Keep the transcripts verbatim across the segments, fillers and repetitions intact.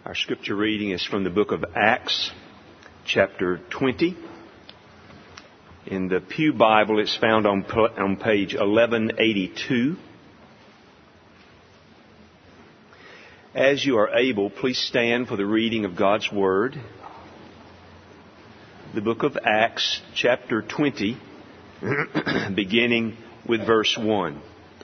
Our scripture reading is from the book of Acts, chapter twenty. In the Pew Bible, it's found on, on page eleven eighty-two. As you are able, please stand for the reading of God's Word. The book of Acts, chapter twenty, beginning with verse one.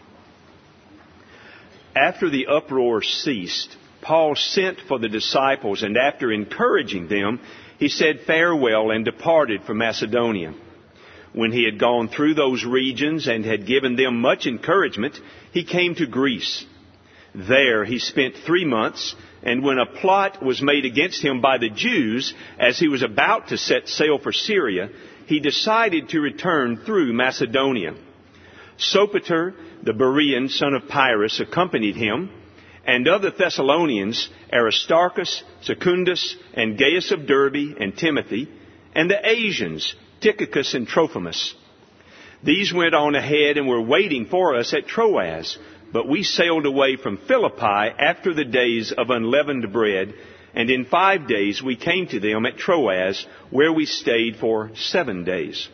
After the uproar ceased, Paul sent for the disciples, and after encouraging them, he said farewell and departed for Macedonia. When he had gone through those regions and had given them much encouragement, he came to Greece. There he spent three months, and when a plot was made against him by the Jews, as he was about to set sail for Syria, he decided to return through Macedonia. Sopater, the Berean son of Pyrrhus, accompanied him, and of the Thessalonians, Aristarchus, Secundus, and Gaius of Derbe, and Timothy, and the Asians, Tychicus and Trophimus. These went on ahead and were waiting for us at Troas, but we sailed away from Philippi after the days of unleavened bread, and in five days we came to them at Troas, where we stayed for seven days.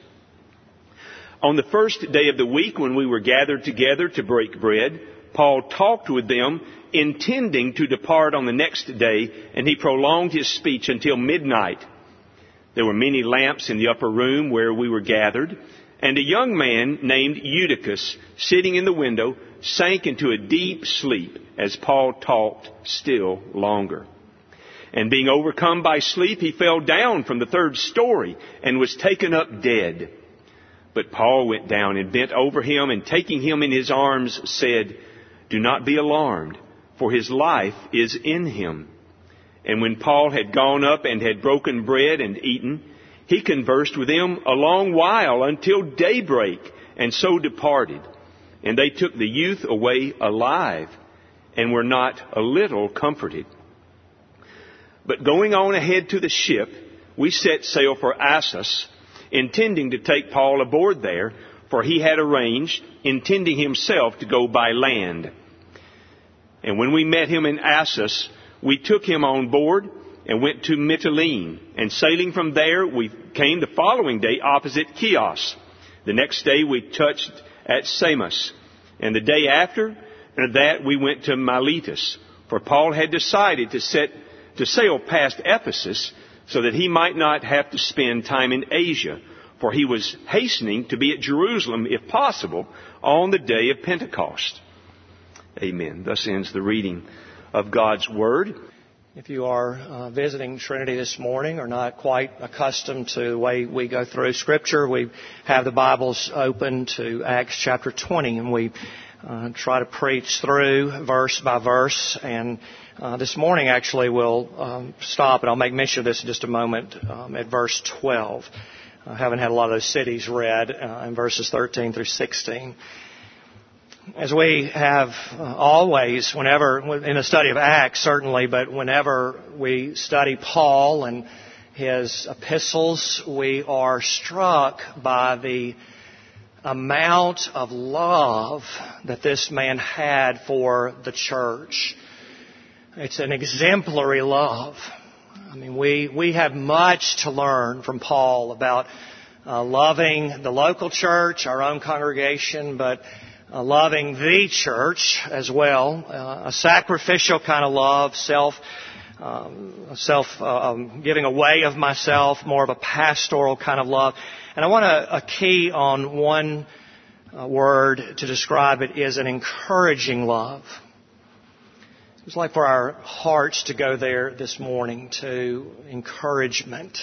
On the first day of the week, when we were gathered together to break bread, Paul talked with them, intending to depart on the next day, and he prolonged his speech until midnight. There were many lamps in the upper room where we were gathered, and a young man named Eutychus, sitting in the window, sank into a deep sleep as Paul talked still longer. And being overcome by sleep, he fell down from the third story and was taken up dead. But Paul went down and bent over him, and taking him in his arms said, "Do not be alarmed, for his life is in him." And when Paul had gone up and had broken bread and eaten, he conversed with them a long while until daybreak, and so departed. And they took the youth away alive, and were not a little comforted. But going on ahead to the ship, we set sail for Assos, intending to take Paul aboard there, for he had arranged, intending himself to go by land. And when we met him in Assos, we took him on board and went to Mytilene. And sailing from there, we came the following day opposite Chios. The next day we touched at Samos. And the day after that we went to Miletus. For Paul had decided to set to sail past Ephesus, so that he might not have to spend time in Asia. For he was hastening to be at Jerusalem, if possible, on the day of Pentecost. Amen. Thus ends the reading of God's Word. If you are uh, visiting Trinity this morning or not quite accustomed to the way we go through Scripture, we have the Bibles open to Acts chapter twenty, and we uh, try to preach through verse by verse. And uh, this morning, actually, we'll um, stop, and I'll make mention of this in just a moment, um, at verse twelve. I haven't had a lot of those cities read uh, in verses thirteen through sixteen. As we have uh, always, whenever, in the study of Acts certainly, but whenever we study Paul and his epistles, we are struck by the amount of love that this man had for the church. It's an exemplary love. I mean, we, we have much to learn from Paul about uh, loving the local church, our own congregation, but Uh, loving the church as well, uh, a sacrificial kind of love, self, um, self uh, um, giving away of myself, more of a pastoral kind of love. And I want to a key on one uh, word to describe it is an encouraging love. It's like for our hearts to go there this morning to encouragement.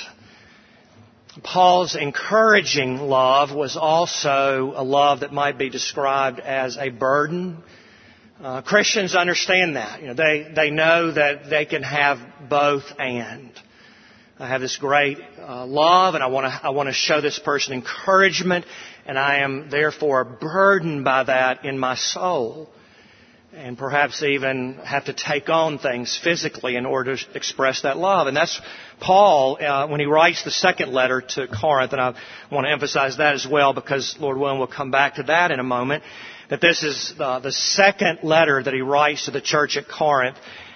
Paul's encouraging love was also a love that might be described as a burden. Uh, Christians understand that. You know, they, they know that they can have both and. I have this great uh, love, and I want to I want to show this person encouragement, and I am therefore burdened by that in my soul. And perhaps even have to take on things physically in order to express that love. And that's Paul, uh, when he writes the second letter to Corinth, and I want to emphasize that as well because, Lord willing, we'll come back to that in a moment, that this is uh, the second letter that he writes to the church at Corinth.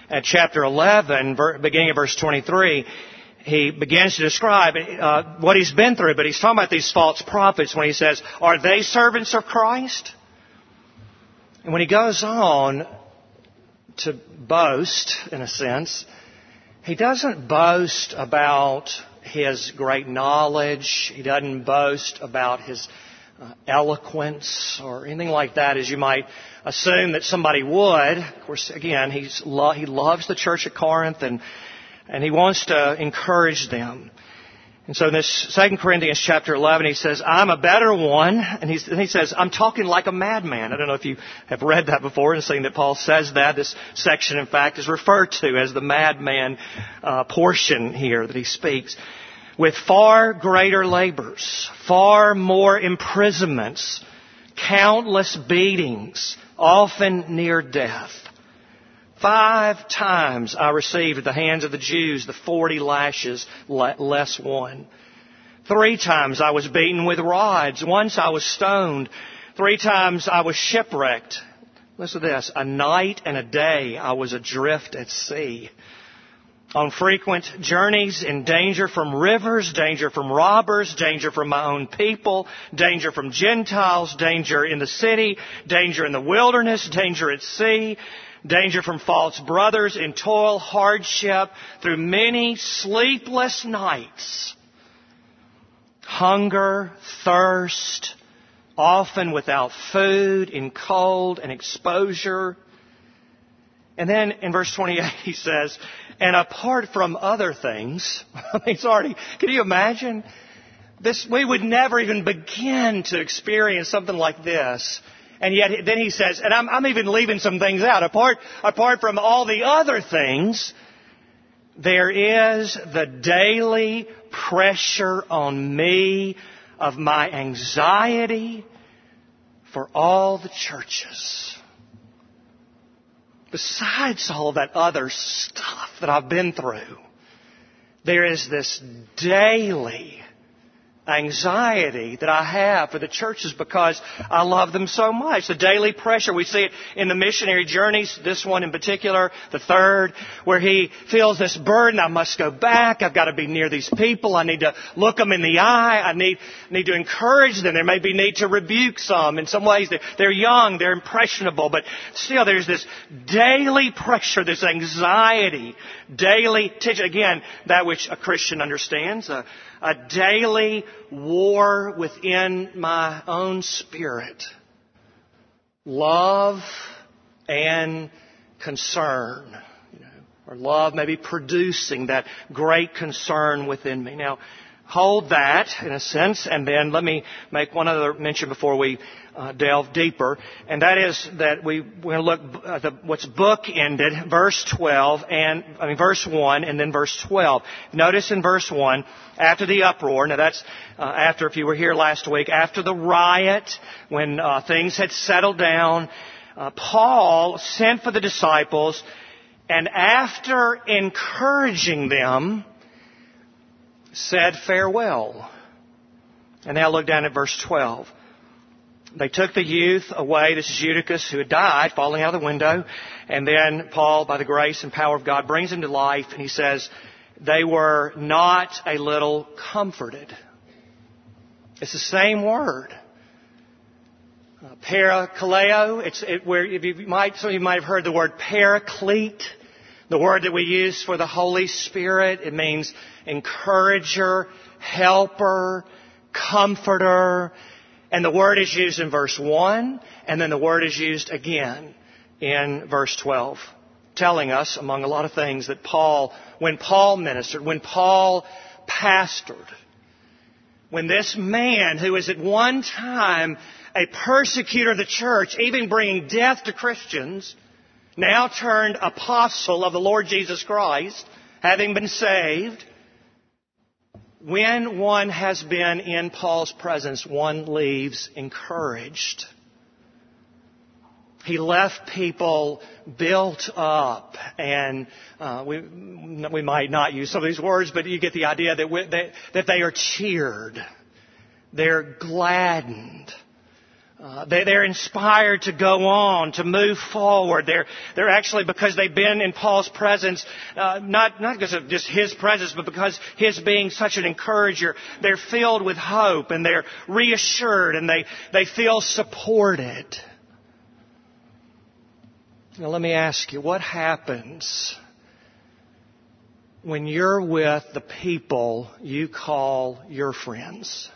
at chapter eleven, beginning of verse twenty-three, he begins to describe uh, what he's been through, but he's talking about these false prophets when he says, are they servants of Christ? And when he goes on to boast, in a sense, he doesn't boast about his great knowledge. He doesn't boast about his uh, eloquence or anything like that, as you might assume that somebody would. Of course, again, he's lo- he loves the church at Corinth, and and he wants to encourage them. And so in this Second Corinthians chapter eleven, he says, I'm a better one. And, he's, and he says, I'm talking like a madman. I don't know if you have read that before and seen that Paul says that. This section, in fact, is referred to as the madman uh, portion here that he speaks. With far greater labors, far more imprisonments, countless beatings, often near death. Five times I received at the hands of the Jews the forty lashes less one. Three times I was beaten with rods. Once I was stoned. Three times I was shipwrecked. Listen to this. A night and a day I was adrift at sea. On frequent journeys, in danger from rivers, danger from robbers, danger from my own people, danger from Gentiles, danger in the city, danger in the wilderness, danger at sea, danger from false brothers, in toil, hardship, through many sleepless nights, hunger, thirst, often without food, in cold and exposure. And then in verse twenty-eight he says, and apart from other things, I mean, it's already, can you imagine? This, we would never even begin to experience something like this. And yet, then he says, and I'm, I'm even leaving some things out. Apart, apart from all the other things, there is the daily pressure on me of my anxiety for all the churches. Besides all that other stuff that I've been through, there is this daily anxiety that I have for the churches because I love them so much. The daily pressure, we see it in the missionary journeys, this one in particular, the third, where he feels this burden. I must go back. I've got to be near these people. I need to look them in the eye. I need, need to encourage them. There may be need to rebuke some. In some ways, they're, they're young, they're impressionable, but still there's this daily pressure, this anxiety, daily tension. Again, that which a Christian understands, a, a daily war within my own spirit. Love and concern. You know, or love maybe producing that great concern within me. Now, hold that in a sense, and then let me make one other mention before we uh, delve deeper, and that is that we, we're going to look at the, what's bookended, verse twelve, and I mean verse one, and then verse twelve. Notice in verse one, after the uproar. Now that's uh, after, if you were here last week, after the riot, when uh, things had settled down, uh, Paul sent for the disciples, and after encouraging them, said farewell. And now look down at verse twelve. They took the youth away. This is Eutychus, who had died, falling out of the window. And then Paul, by the grace and power of God, brings him to life. And he says, they were not a little comforted. It's the same word. Uh, parakaleo. It's it, where if you might, some of you might have heard the word paraclete. The word that we use for the Holy Spirit. It means encourager, helper, comforter. And the word is used in verse one, and then the word is used again in verse twelve, telling us, among a lot of things, that Paul, when Paul ministered, when Paul pastored, when this man who was at one time a persecutor of the church, even bringing death to Christians, now turned apostle of the Lord Jesus Christ, having been saved, when one has been in Paul's presence, one leaves encouraged. He left people built up, and uh, we we might not use some of these words, but you get the idea that we, that, that they are cheered, they're gladdened. Uh, they, they're inspired to go on, to move forward. They're, they're actually, because they've been in Paul's presence, uh, not, not because of just his presence, but because his being such an encourager, they're filled with hope and they're reassured and they, they feel supported. Now let me ask you, what happens when you're with the people you call your friends?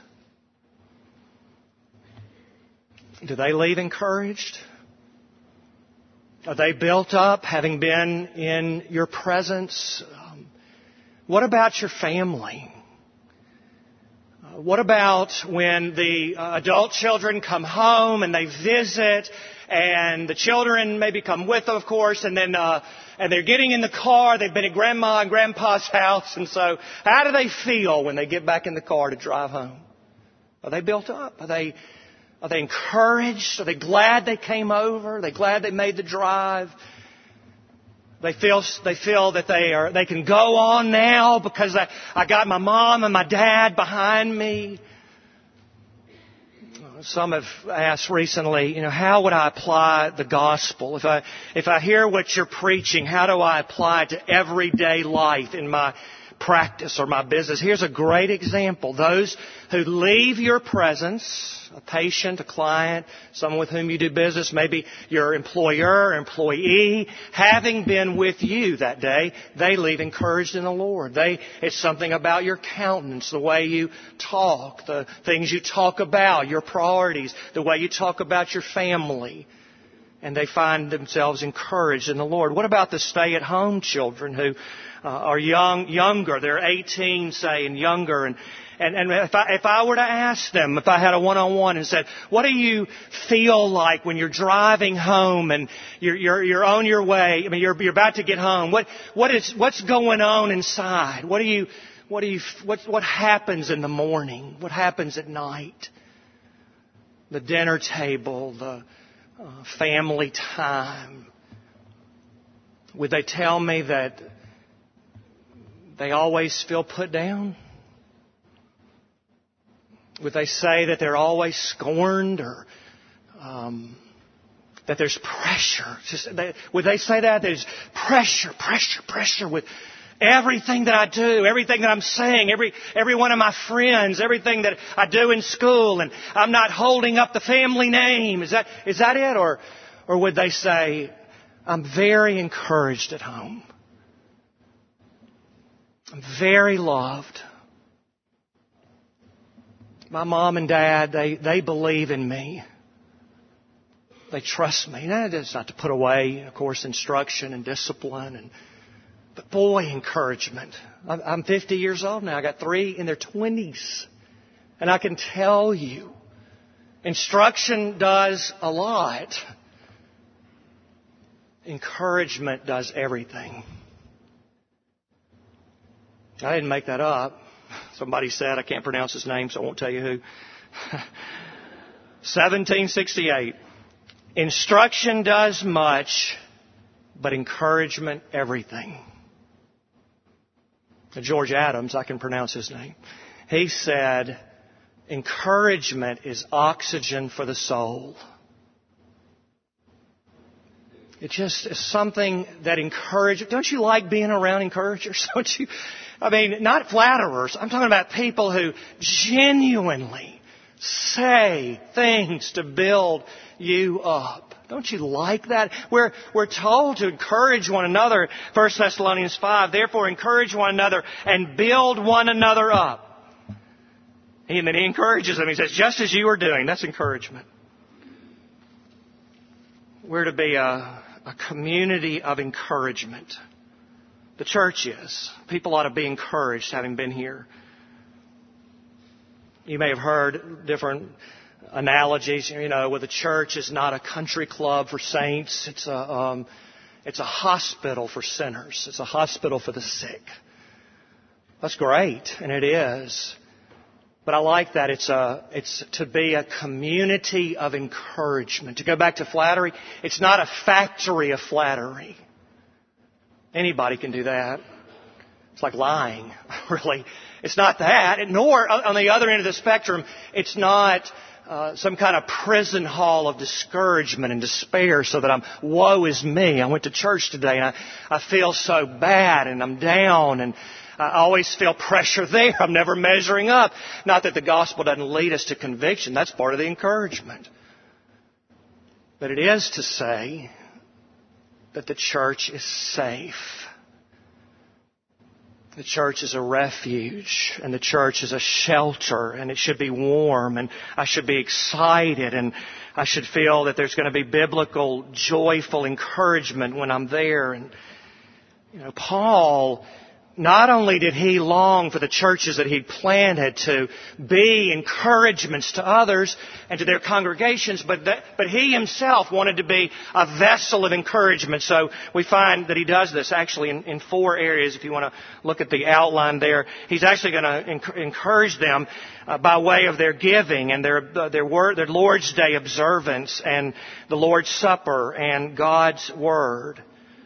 Do they leave encouraged? Are they built up, having been in your presence? Um, what about your family? Uh, what about when the uh, adult children come home and they visit, and the children maybe come with them, of course, and then uh, and they're getting in the car. They've been at Grandma and Grandpa's house, and so how do they feel when they get back in the car to drive home? Are they built up? Are they Are they encouraged? Are they glad they came over? Are they glad they made the drive? They feel they feel that they are they can go on now because I, I got my mom and my dad behind me. Some have asked recently, you know, how would I apply the gospel? If I if I hear what you're preaching, how do I apply it to everyday life in my practice or my business? Here's a great example. Those who leave your presence, a patient, a client, someone with whom you do business, maybe your employer or employee, having been with you that day, they leave encouraged in the Lord. They, it's something about your countenance, the way you talk, the things you talk about, your priorities, the way you talk about your family. And they find themselves encouraged in the Lord. What about the stay-at-home children who uh, are young, younger? They're eighteen, say, and younger. And, and, and if I, if I were to ask them, if I had a one-on-one and said, what do you feel like when you're driving home and you're, you're, you're on your way? I mean, you're, you're about to get home. What, what is, what's going on inside? What do you, what do you, what, what happens in the morning? What happens at night? The dinner table, the Uh, family time. Would they tell me that they always feel put down? Would they say that they're always scorned, or um, that there's pressure? Just, they, would they say that there's pressure, pressure, pressure with everything that I do, everything that I'm saying, every every one of my friends, everything that I do in school, and I'm not holding up the family name? Is that is that it? Or or would they say, I'm very encouraged at home. I'm very loved. My mom and dad, they, they believe in me. They trust me. Now, that's not to put away, of course, instruction and discipline and But boy, encouragement. I'm fifty years old now. I got three in their twenties. And I can tell you, instruction does a lot. Encouragement does everything. I didn't make that up. Somebody said, I can't pronounce his name, so I won't tell you who. seventeen sixty-eight. Instruction does much, but encouragement everything. George Adams, I can pronounce his name. He said, encouragement is oxygen for the soul. It just is something that encourages. Don't you like being around encouragers? Don't you? I mean, not flatterers. I'm talking about people who genuinely say things to build you up. Don't you like that? We're, we're told to encourage one another. First Thessalonians five, therefore encourage one another and build one another up. And then he encourages them. He says, just as you are doing. That's encouragement. We're to be a, a community of encouragement. The church is. People ought to be encouraged having been here. You may have heard different analogies, you know, where the church is not a country club for saints. It's a, um, it's a hospital for sinners. It's a hospital for the sick. That's great, and it is. But I like that. It's a, it's to be a community of encouragement. To go back to flattery, it's not a factory of flattery. Anybody can do that. It's like lying, really. It's not that. Nor, on the other end of the spectrum, it's not uh, some kind of prison hall of discouragement and despair so that I'm, woe is me. I went to church today and I, I feel so bad and I'm down and I always feel pressure there. I'm never measuring up. Not that the gospel doesn't lead us to conviction. That's part of the encouragement. But it is to say that the church is safe. The church is a refuge, and the church is a shelter, and it should be warm, and I should be excited, and I should feel that there's going to be biblical, joyful encouragement when I'm there. And, you know, Paul, not only did he long for the churches that he'd planted to be encouragements to others and to their congregations, but that, but he himself wanted to be a vessel of encouragement. So we find that he does this actually in, in four areas. If you want to look at the outline there, he's actually going to enc- encourage them uh, by way of their giving and their uh, their word, their Lord's Day observance and the Lord's Supper and God's Word.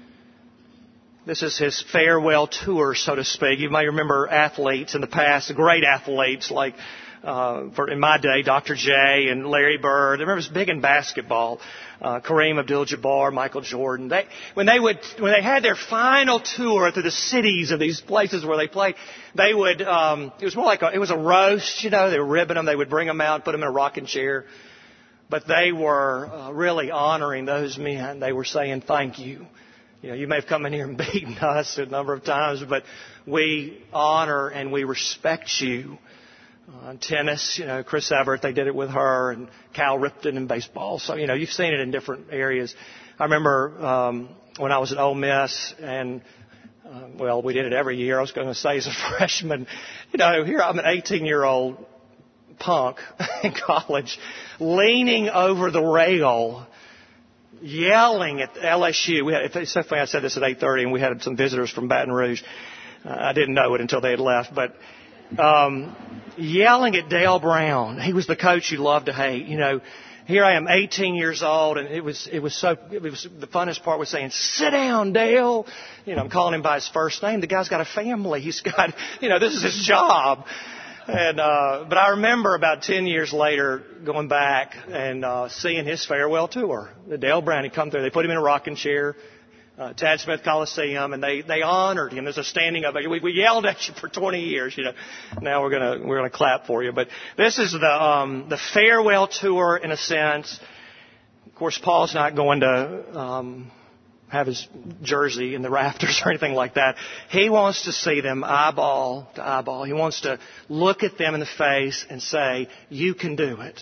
This is his farewell tour, so to speak. You may remember athletes in the past, great athletes like, uh, for in my day, Doctor J and Larry Bird. I remember it was big in basketball. Uh, Kareem Abdul-Jabbar, Michael Jordan. They, when they would, when they had their final tour through the cities of these places where they played, they would, um, it was more like a, it was a roast, you know, they were ribbing them. They would bring them out, put them in a rocking chair. But they were uh, really honoring those men. They were saying thank you. You know, you may have come in here and beaten us a number of times, but we honor and we respect you. Uh, tennis, you know, Chris Evert, they did it with her, and Cal Ripken in baseball. So, you know, you've seen it in different areas. I remember um, when I was at Ole Miss, and, uh, well, we did it every year. I was going to say as a freshman, you know, here I'm an eighteen-year-old punk in college, leaning over the rail, yelling at L S U. We had, it's so funny, I said this at eight thirty, and we had some visitors from Baton Rouge. Uh, I didn't know it until they had left, but um, yelling at Dale Brown. He was the coach you loved to hate. You know, here I am, eighteen years old, and it was it was so it was the funnest part was saying, "Sit down, Dale." You know, I'm calling him by his first name. The guy's got a family. He's got, you know, this is his job. And, uh, but I remember about ten years later going back and, uh, seeing his farewell tour. The Dale Brown, he come through. They put him in a rocking chair, uh, Tad Smith Coliseum, and they, they honored him. There's a standing ovation. We, we yelled at you for twenty years, you know. Now we're gonna, we're gonna clap for you. But this is the, um, the farewell tour in a sense. Of course, Paul's not going to, um, have his jersey in the rafters or anything like that. He wants to see them eyeball to eyeball. He wants to look at them in the face and say, you can do it.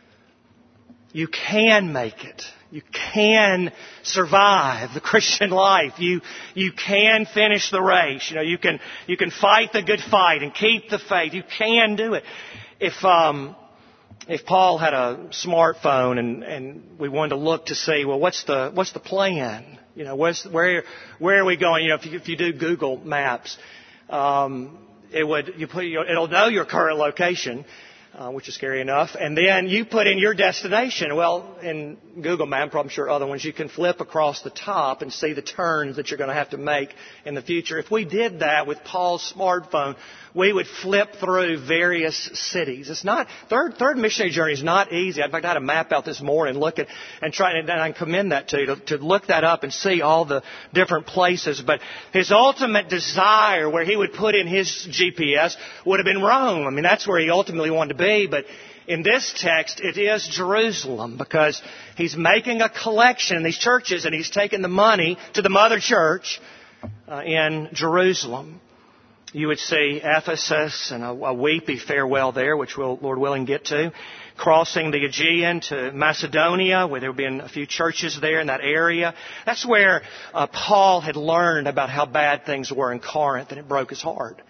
You can make it. You can survive the Christian life. You, you can finish the race. You know, you can, you can fight the good fight and keep the faith. You can do it. If, um, If Paul had a smartphone and, and we wanted to look to see, well, what's the what's the plan? You know, where's, where where are we going? You know, if you, if you do Google Maps, um, it would you put your, it'll know your current location, uh, which is scary enough, and then you put in your destination. Well, in Google Maps, I'm sure other ones, you can flip across the top and see the turns that you're going to have to make in the future. If we did that with Paul's smartphone, we would flip through various cities. It's not, third, third missionary journey is not easy. In fact, I had a map out this morning, look at, and try, and I commend that to you, to, to look that up and see all the different places. But his ultimate desire, where he would put in his G P S, would have been Rome. I mean, that's where he ultimately wanted to be. But in this text, it is Jerusalem, because he's making a collection in these churches, and he's taking the money to the mother church uh, in Jerusalem. You would see Ephesus and a, a weepy farewell there, which we'll, Lord willing, get to. Crossing the Aegean to Macedonia, where there have been a few churches there in that area. That's where uh, Paul had learned about how bad things were in Corinth, and it broke his heart.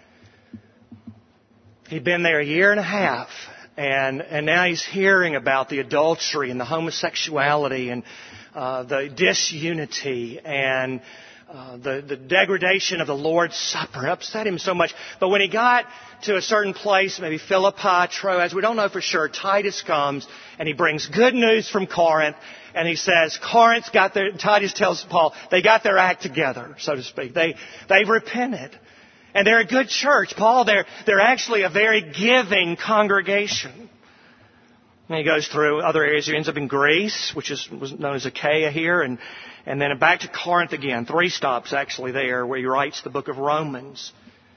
He'd been there a year and a half, and, and now he's hearing about the adultery and the homosexuality and uh, the disunity and Uh, the, the degradation of the Lord's Supper. It upset him so much. But when he got to a certain place, maybe Philippi, Troas, we don't know for sure, Titus comes and he brings good news from Corinth, and he says, Corinth's got their, Titus tells Paul, they got their act together, so to speak. They, they've repented. And they're a good church. Paul, they're, they're actually a very giving congregation. And he goes through other areas. He ends up in Greece, which is was known as Achaia here, and, and then back to Corinth again. Three stops actually there where he writes the book of Romans.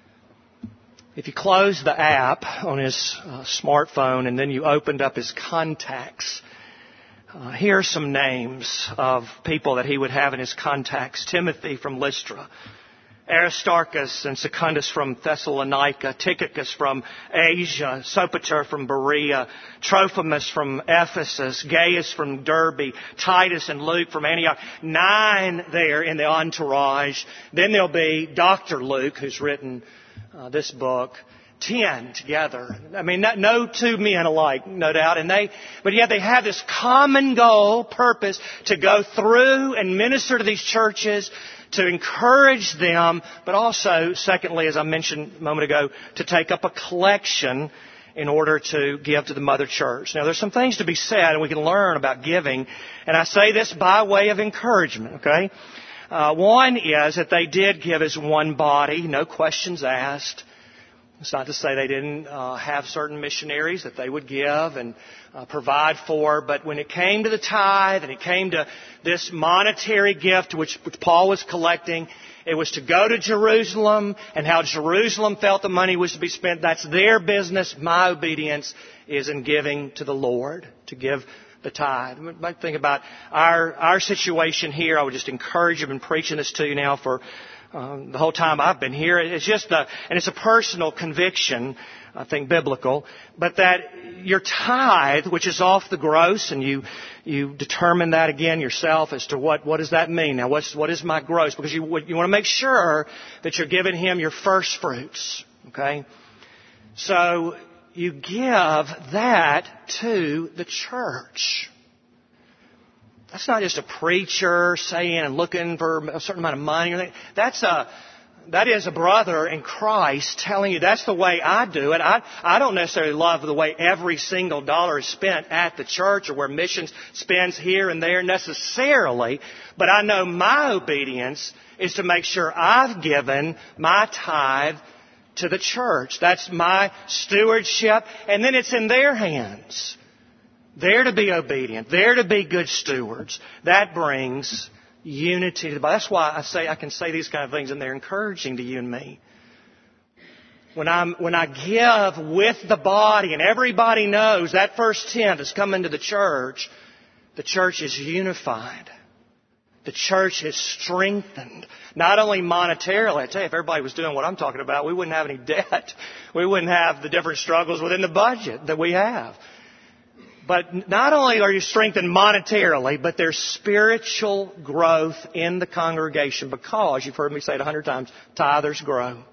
If you close the app on his uh, smartphone and then you opened up his contacts, uh, here are some names of people that he would have in his contacts. Timothy from Lystra, Aristarchus and Secundus from Thessalonica, Tychicus from Asia, Sopater from Berea, Trophimus from Ephesus, Gaius from Derbe, Titus and Luke from Antioch. Nine there in the entourage. Then there'll be Doctor Luke, who's written uh, this book. Ten together. I mean, not, no two men alike, no doubt. And they, but yet they have this common goal, purpose, to go through and minister to these churches, to encourage them, but also, secondly, as I mentioned a moment ago, to take up a collection in order to give to the mother church. Now, there's some things to be said, and we can learn about giving. And I say this by way of encouragement, okay? Uh, one is that they did give as one body, no questions asked. It's not to say they didn't uh, have certain missionaries that they would give and uh, provide for, but when it came to the tithe and it came to this monetary gift which, which Paul was collecting, it was to go to Jerusalem, and how Jerusalem felt the money was to be spent. That's their business. My obedience is in giving to the Lord, to give the tithe. I think about our our situation here. I would just encourage you. I've been preaching this to you now for Um, the whole time I've been here. It's just a, and it's a personal conviction, I think biblical, but that your tithe, which is off the gross, and you, you determine that again yourself as to what, what does that mean? Now, what's, what is my gross? Because you, you want to make sure that you're giving Him your first fruits, okay? So, you give that to the church. That's not just a preacher saying and looking for a certain amount of money. That's a, that is a brother in Christ telling you that's the way I do it. I, I don't necessarily love the way every single dollar is spent at the church or where missions spends here and there necessarily. But I know my obedience is to make sure I've given my tithe to the church. That's my stewardship. And then it's in their hands. They're to be obedient. They're to be good stewards. That brings unity to the body. That's why I say I can say these kind of things, and they're encouraging to you and me. When I'm when I give with the body, and everybody knows that first tenth is coming to the church, the church is unified. The church is strengthened. Not only monetarily. I tell you, if everybody was doing what I'm talking about, we wouldn't have any debt. We wouldn't have the different struggles within the budget that we have. But not only are you strengthened monetarily, but there's spiritual growth in the congregation because, you've heard me say it a hundred times, tithers grow.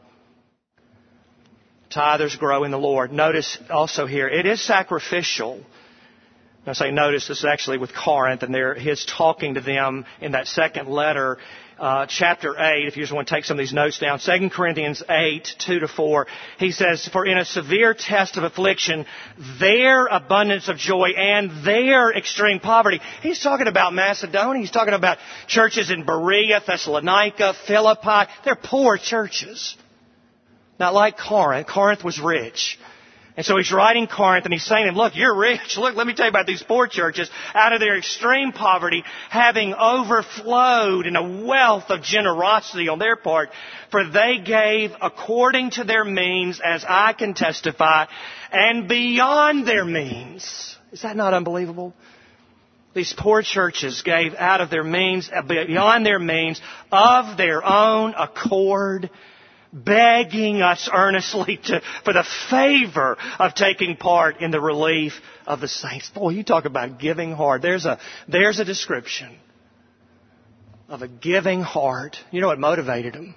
Tithers grow in the Lord. Notice also here, it is sacrificial. I say notice, this is actually with Corinth, and there his talking to them in that second letter, uh, chapter eight, if you just want to take some of these notes down, Second Corinthians eight, two to four, he says, for in a severe test of affliction, their abundance of joy and their extreme poverty. He's talking about Macedonia. He's talking about churches in Berea, Thessalonica, Philippi. They're poor churches. Not like Corinth. Corinth was rich. And so he's writing Corinth, and he's saying to them, look, you're rich. Look, let me tell you about these poor churches. Out of their extreme poverty, having overflowed in a wealth of generosity on their part, for they gave according to their means, as I can testify, and beyond their means. Is that not unbelievable? These poor churches gave out of their means, beyond their means, of their own accord, begging us earnestly to, for the favor of taking part in the relief of the saints. Boy, you talk about giving heart. There's a, there's a description of a giving heart. You know what motivated them?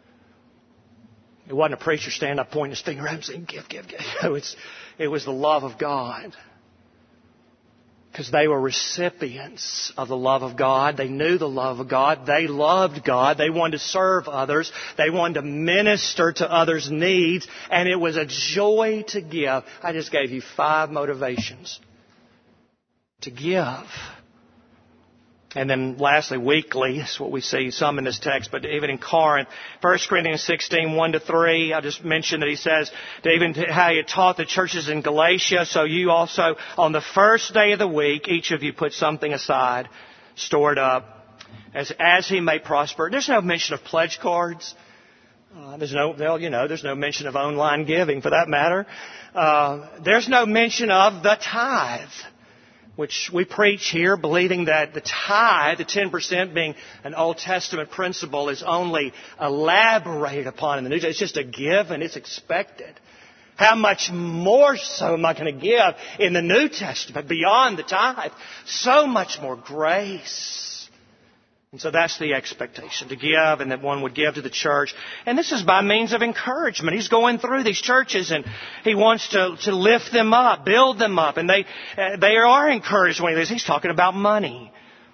It wasn't a preacher standing up pointing his finger at him saying, give, give, give. No, it's, it was the love of God. Because they were recipients of the love of God. They knew the love of God. They loved God. They wanted to serve others. They wanted to minister to others' needs. And it was a joy to give. I just gave you five motivations to give. And then lastly, weekly is what we see some in this text, but even in Corinth, First Corinthians sixteen, one to three, I just mentioned that he says, to even how he taught the churches in Galatia, so you also, on the first day of the week, each of you put something aside, store it up, as, as he may prosper. There's no mention of pledge cards. Uh, there's no, well, you know, there's no mention of online giving for that matter. Uh, there's no mention of the tithe, which we preach here, believing that the tithe, the ten percent being an Old Testament principle, is only elaborated upon in the New Testament. It's just a given. It's expected. How much more so am I going to give in the New Testament beyond the tithe? So much more grace. And so that's the expectation, to give, and that one would give to the church. And this is by means of encouragement. He's going through these churches and he wants to, to lift them up, build them up. And they, uh, they are encouraged when he does. He's talking about money.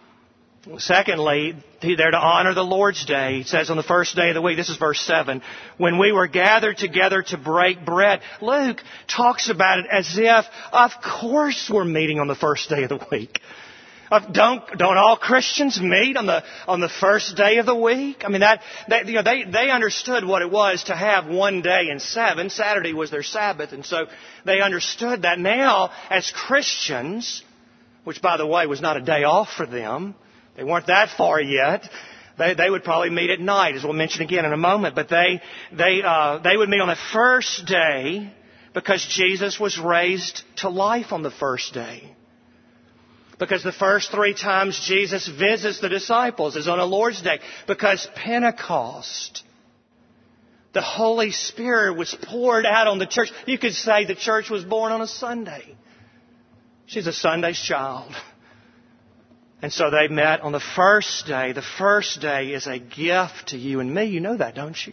Secondly, they're to honor the Lord's Day. He says on the first day of the week, this is verse seven, when we were gathered together to break bread. Luke talks about it as if, of course we're meeting on the first day of the week. Don't don't all Christians meet on the on the first day of the week? I mean that they you know they they understood what it was to have one day in seven. Saturday was their Sabbath, and so they understood that. Now, as Christians, which by the way was not a day off for them, they weren't that far yet. They they would probably meet at night, as we'll mention again in a moment. But they they uh, they would meet on the first day because Jesus was raised to life on the first day. Because the first three times Jesus visits the disciples is on a Lord's Day. Because Pentecost, the Holy Spirit was poured out on the church. You could say the church was born on a Sunday. She's a Sunday's child. And so they met on the first day. The first day is a gift to you and me. You know that, don't you?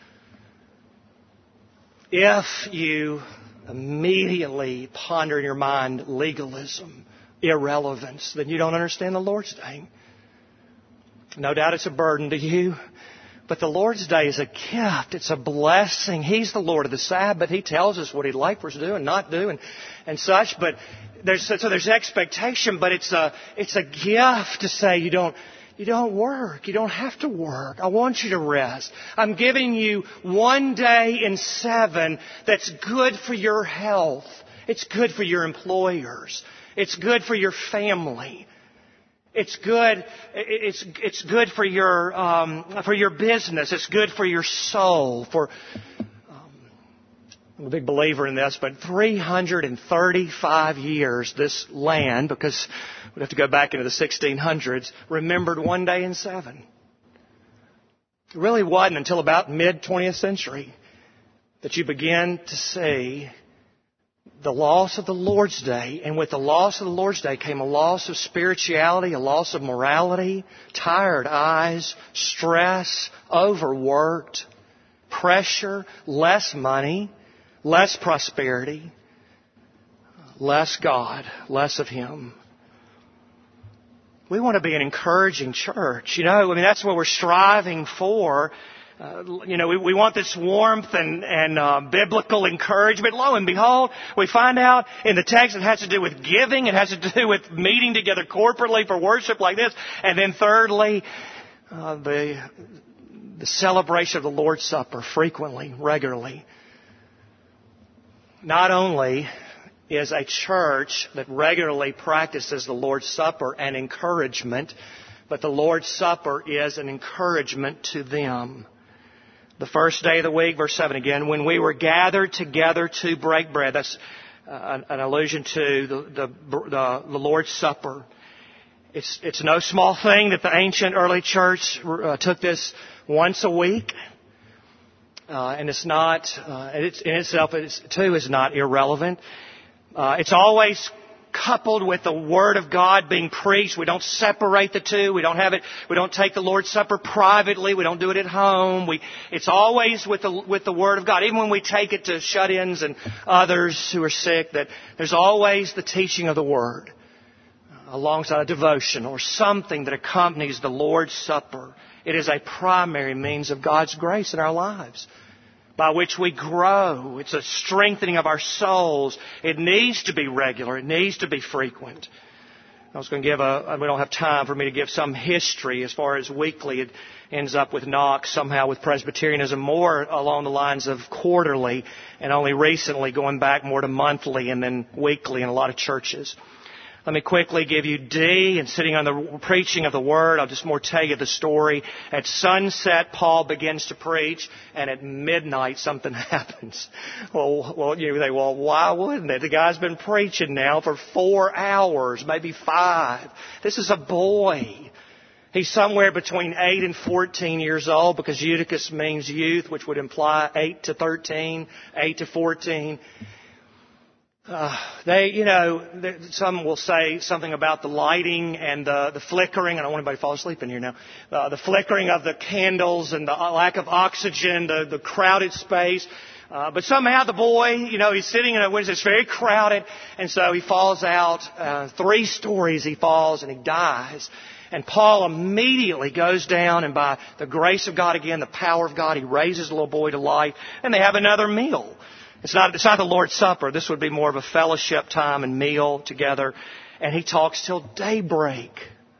If you immediately ponder in your mind legalism, irrelevance, then you don't understand the Lord's Day. No doubt it's a burden to you, but the Lord's Day is a gift. It's a blessing. He's the Lord of the Sabbath. He tells us what He'd like for us to do and not do and, and such, but there's, so there's expectation, but it's a, it's a gift to say you don't, you don't work. You don't have to work. I want you to rest. I'm giving you one day in seven that's good for your health. It's good for your employers. It's good for your family. It's good. It's it's good for your um, for your business. It's good for your soul. For um, I'm a big believer in this, but three hundred thirty-five years, this land, because we'd have to go back into the sixteen hundreds, remembered one day in seven. It really wasn't until about mid twentieth century that you begin to see the loss of the Lord's Day, and with the loss of the Lord's Day came a loss of spirituality, a loss of morality, tired eyes, stress, overworked, pressure, less money, less prosperity, less God, less of Him. We want to be an encouraging church. You know, I mean, that's what we're striving for. Uh, you know, we, we want this warmth and, and uh, biblical encouragement. Lo and behold, we find out in the text it has to do with giving. It has to do with meeting together corporately for worship like this. And then thirdly, uh, the, the celebration of the Lord's Supper frequently, regularly. Not only is a church that regularly practices the Lord's Supper an encouragement, but the Lord's Supper is an encouragement to them. The first day of the week, verse seven again, when we were gathered together to break bread. That's uh, an allusion to the, the, the, the Lord's Supper. It's, it's no small thing that the ancient early church uh, took this once a week. Uh, and it's not, uh, it's, in itself, it's, too, is not irrelevant. Uh, it's always coupled with the Word of God being preached. We don't separate the two. We don't have it. We don't take the Lord's Supper privately. We don't do it at home. We, it's always with the with the Word of God. Even when we take it to shut-ins and others who are sick, that there's always the teaching of the Word alongside a devotion or something that accompanies the Lord's Supper. It is a primary means of God's grace in our lives, by which we grow. It's a strengthening of our souls. It needs to be regular. It needs to be frequent. I was going to give a, we don't have time for me to give some history as far as weekly. It ends up with Knox, somehow with Presbyterianism, more along the lines of quarterly, and only recently going back more to monthly and then weekly in a lot of churches. Let me quickly give you D, and sitting on the preaching of the Word, I'll just more tell you the story. At sunset, Paul begins to preach, and at midnight, something happens. Well, well you think, well, why wouldn't it? The guy's been preaching now for four hours, maybe five. This is a boy. He's somewhere between eight and fourteen years old, because Eutychus means youth, which would imply eight to thirteen, eight to fourteen. Uh, they, you know, some will say something about the lighting and the, the flickering. I don't want anybody to fall asleep in here now. Uh, the flickering of the candles and the lack of oxygen, the, the crowded space. Uh, but somehow the boy, you know, he's sitting in a window. It's very crowded, and so he falls out. Uh, three stories he falls, and he dies. And Paul immediately goes down, and by the grace of God again, the power of God, he raises the little boy to life, and they have another meal. It's not, it's not the Lord's Supper. This would be more of a fellowship time and meal together. And he talks till daybreak.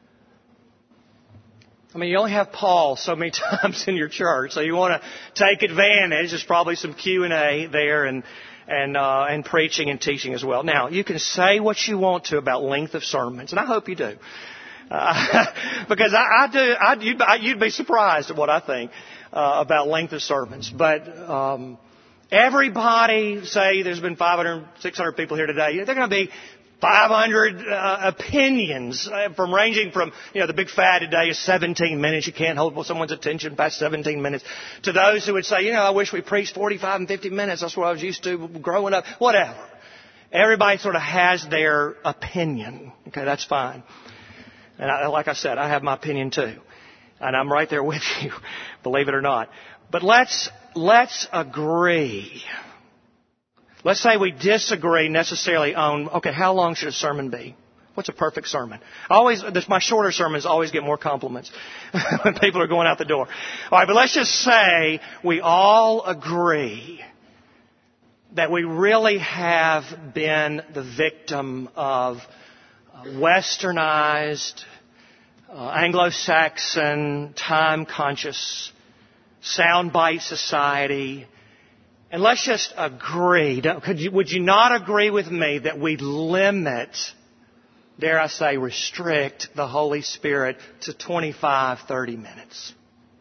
I mean, you only have Paul so many times in your church, so you want to take advantage. There's probably some Q and A there, and and uh, and preaching and teaching as well. Now, you can say what you want to about length of sermons, and I hope you do, uh, because I, I do. I, you'd, I, you'd be surprised at what I think uh, about length of sermons, but. Um, Everybody, say there's been five hundred, six hundred people here today. There are going to be five hundred uh, opinions uh, from ranging from, you know, the big fad today is seventeen minutes. You can't hold someone's attention past seventeen minutes. To those who would say, you know, I wish we preached forty-five and fifty minutes. That's what I was used to growing up. Whatever. Everybody sort of has their opinion. Okay, that's fine. And I, like I said, I have my opinion too. And I'm right there with you, believe it or not. But let's Let's agree. Let's say we disagree necessarily on, okay, how long should a sermon be? What's a perfect sermon? I always, this, my shorter sermons always get more compliments when people are going out the door. All right, but let's just say we all agree that we really have been the victim of westernized, uh, Anglo-Saxon, time-conscious soundbite society. And let's just agree. Could you, would you not agree with me that we limit, dare I say, restrict the Holy Spirit to twenty-five, thirty minutes?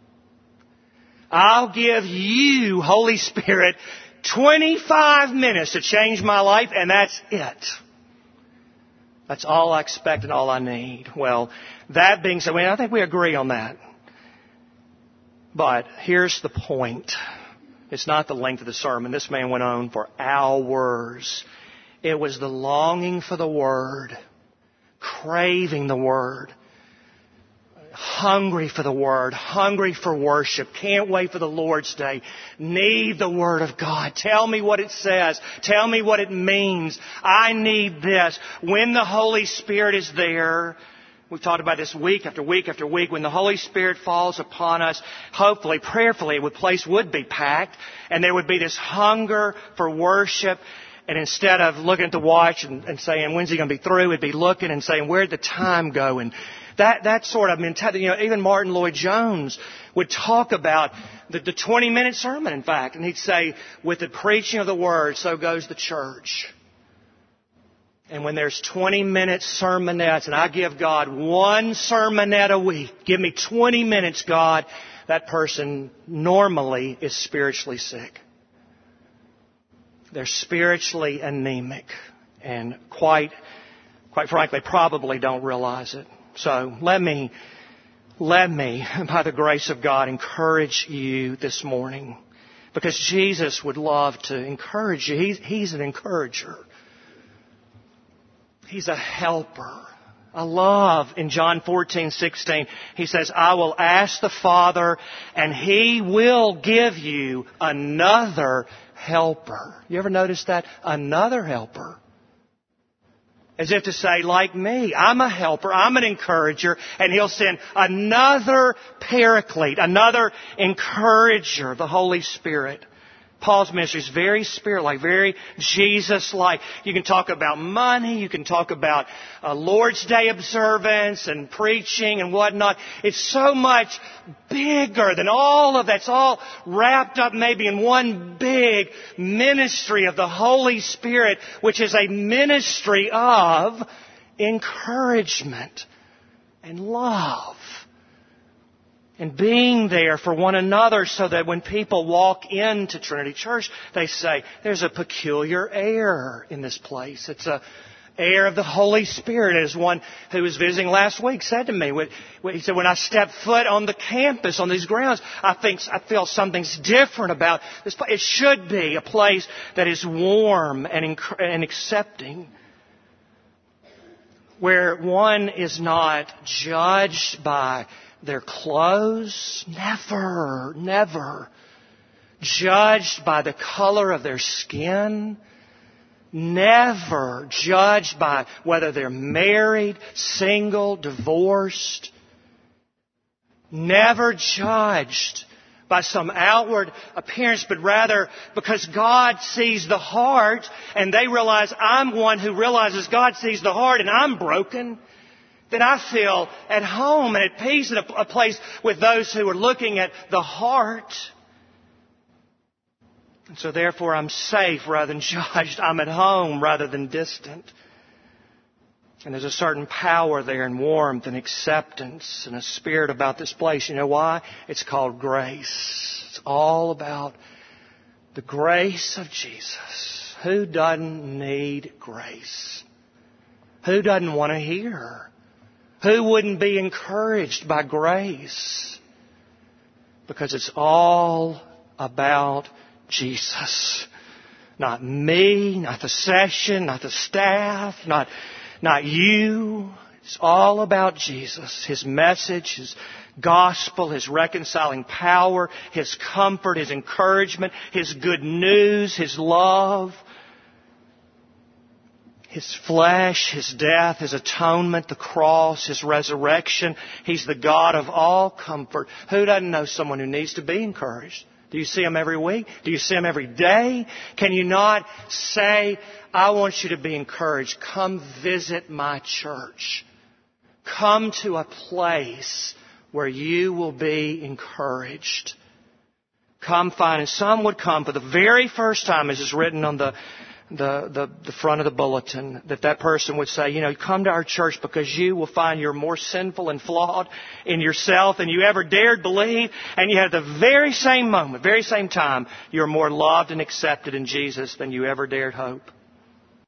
I'll give you, Holy Spirit, twenty-five minutes to change my life, and that's it. That's all I expect and all I need. Well, that being said, I think we agree on that. But here's the point. It's not the length of the sermon. This man went on for hours. It was the longing for the Word, craving the Word, hungry for the Word, hungry for worship, can't wait for the Lord's Day, need the Word of God. Tell me what it says. Tell me what it means. I need this. When the Holy Spirit is there, we've talked about this week after week after week. When the Holy Spirit falls upon us, hopefully, prayerfully, the place would be packed, and there would be this hunger for worship. And instead of looking at the watch and, and saying, when's he going to be through, we'd be looking and saying, where'd the time go? And that, that sort of mentality, you know, even Martin Lloyd-Jones would talk about the, the twenty-minute sermon, in fact. And he'd say, with the preaching of the Word, so goes the church. And when there's twenty-minute sermonettes, and I give God one sermonette a week, give me twenty minutes, God, that person normally is spiritually sick. They're spiritually anemic, and quite, quite frankly, probably don't realize it. So let me, let me, by the grace of God, encourage you this morning, because Jesus would love to encourage you. He's, he's an encourager. He's a helper. I love in John fourteen sixteen, he says, I will ask the Father, and He will give you another helper. You ever notice that? Another helper. As if to say, like me, I'm a helper, I'm an encourager, and He'll send another paraclete, another encourager, the Holy Spirit, Paul's ministry is very Spirit-like, very Jesus-like. You can talk about money, you can talk about uh, Lord's Day observance and preaching and whatnot. It's so much bigger than all of that. It's all wrapped up maybe in one big ministry of the Holy Spirit, which is a ministry of encouragement and love. And being there for one another so that when people walk into Trinity Church, they say, there's a peculiar air in this place. It's a air of the Holy Spirit, as one who was visiting last week said to me. He said, when I step foot on the campus, on these grounds, I think I feel something's different about this place. It should be a place that is warm and, and accepting, where one is not judged by their clothes, never, never. Judged by the color of their skin, never. Judged by whether they're married, single, divorced. Never judged by some outward appearance, but rather because God sees the heart, and they realize I'm one who realizes God sees the heart and I'm broken. Then I feel at home and at peace in a, a place with those who are looking at the heart. And so therefore I'm safe rather than judged. I'm at home rather than distant. And there's a certain power there and warmth and acceptance and a spirit about this place. You know why? It's called grace. It's all about the grace of Jesus. Who doesn't need grace? Who doesn't want to hear? Who wouldn't be encouraged by grace? Because it's all about Jesus. Not me, not the session, not the staff, not, not you. It's all about Jesus. His message, His gospel, His reconciling power, His comfort, His encouragement, His good news, His love. His flesh, His death, His atonement, the cross, His resurrection. He's the God of all comfort. Who doesn't know someone who needs to be encouraged? Do you see Him every week? Do you see Him every day? Can you not say, I want you to be encouraged. Come visit my church. Come to a place where you will be encouraged. Come find, and some would come for the very first time, as is written on the The, the, the front of the bulletin, that that person would say, you know, come to our church because you will find you're more sinful and flawed in yourself than you ever dared believe. And you have the very same moment, very same time, you're more loved and accepted in Jesus than you ever dared hope.